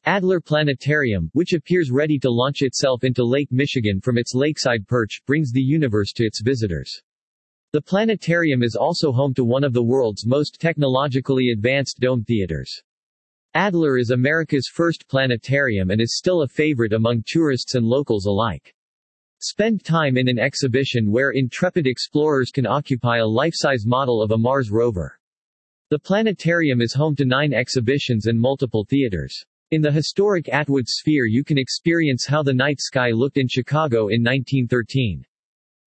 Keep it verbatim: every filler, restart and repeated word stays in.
Adler Planetarium, which appears ready to launch itself into Lake Michigan from its lakeside perch, brings the universe to its visitors. The planetarium is also home to one of the world's most technologically advanced dome theaters. Adler is America's first planetarium and is still a favorite among tourists and locals alike. Spend time in an exhibition where intrepid explorers can occupy a life-size model of a Mars rover. The planetarium is home to nine exhibitions and multiple theaters. In the historic Atwood Sphere you can experience how the night sky looked in Chicago in nineteen thirteen.